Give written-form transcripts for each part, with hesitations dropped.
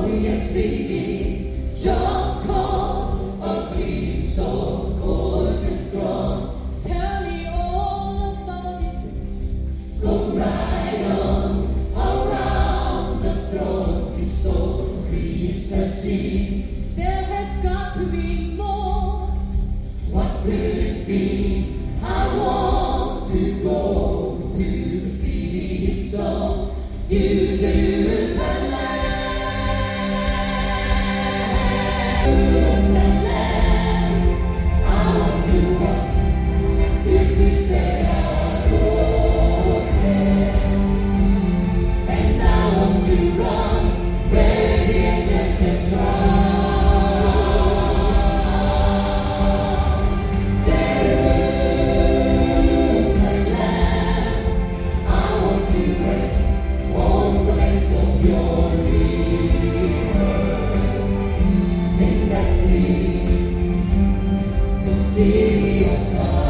glorious city, John called a glimpse of golden throne. Tell me all about it. Go right on around the throne. It's so crystal clear. There has got to be more. What will it be? I want to go to the city so you Jerusalem. I want to walk. This is where I go there. And I want to run where the angels have tried. City of God.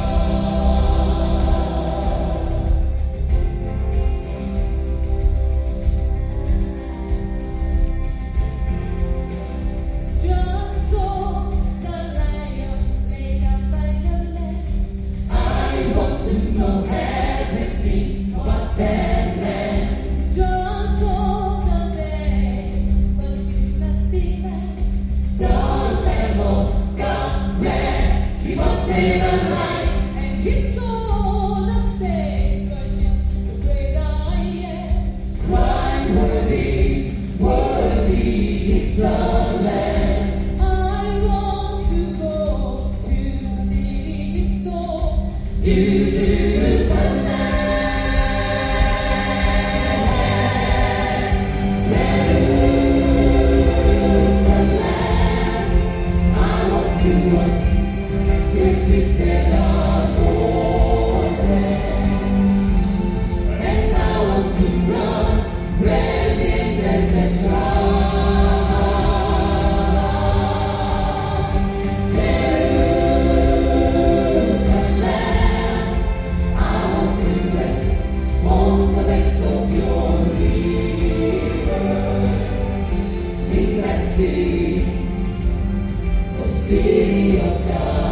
John saw the lion laid up by the lamb. I want to know everything about that land. John saw the day, but did not see that. The Lamb of God ran. He was brave and light, and he saw the Savior, the great I am. Crying, worthy, worthy is the Lamb. I want to go to the city so to Jerusalem. Jerusalem, I want to walk. This is where I go there. And I want to run where the angels have tried. Jerusalem, I want to rest on the banks of your river. In that city, the city of God.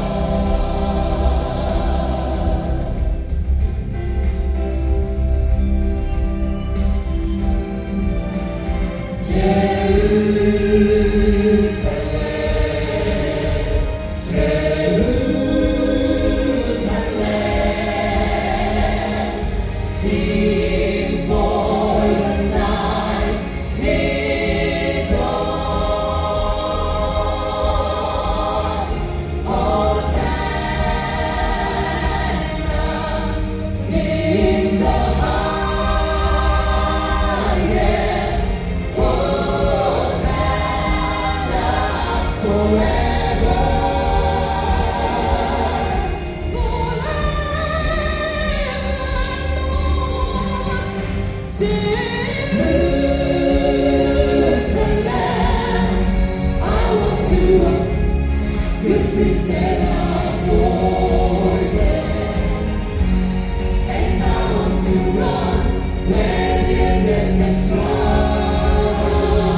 This is where I go there. And I want to run where the angels have tried.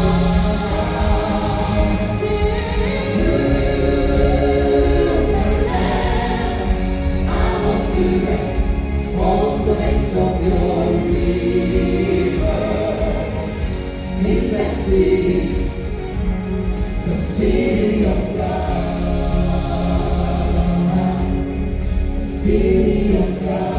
Jerusalem, I want to rest on the banks of your river. In the city of God. City of God.